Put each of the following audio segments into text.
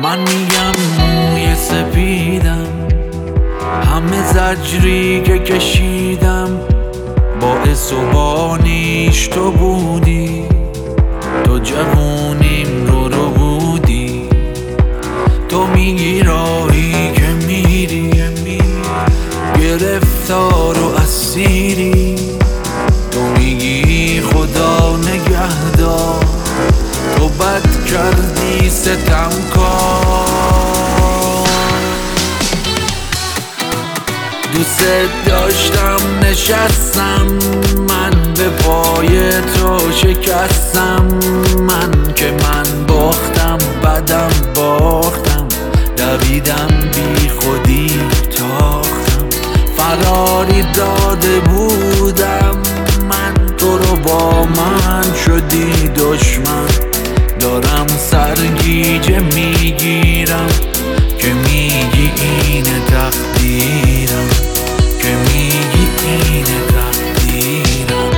من میگم موی سپیدم، همه زجری که کشیدم باعث و بانیش تو بودی. تو جوونیم رو بودی. تو میگی راهی که میری گرفتار و اسیری. تو میگی خدا نگهدار، تو بد کردی ستمکار. دوست داشتم نشستم، من به پای تو شکستم. من که من باختم، بدم باختم، دویدم بی خودی تاختم. فراری داده بودم من، تو رو با من شدی دشمن. دارم سرگیجه میگیرم که میگی اینه تقدیرم، که میگی اینه تقدیرم.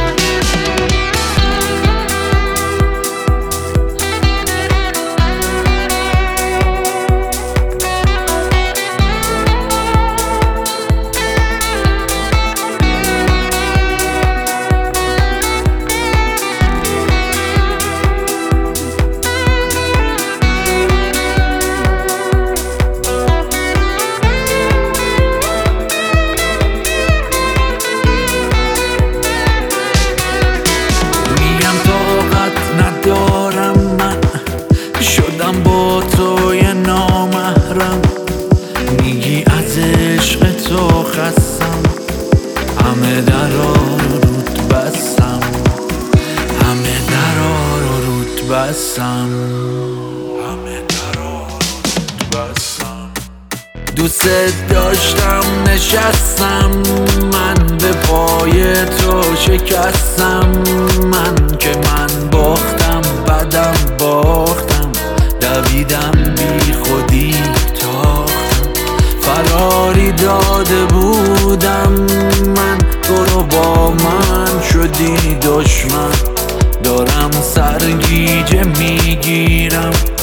شدم با تو یه نامحرم، میگی از عشق تو خستم. همه درا رو رود بستم، همه درا رو رود بستم، همه درا رو رود بستم. دوست داشتم نشستم، من به پای تو شکستم. من که من باختم، بدم باختم، دویدم بی خودی تاختم. فراری داده بودم من، تو رو با من شدی دشمن. دارم سرگیجه میگیرم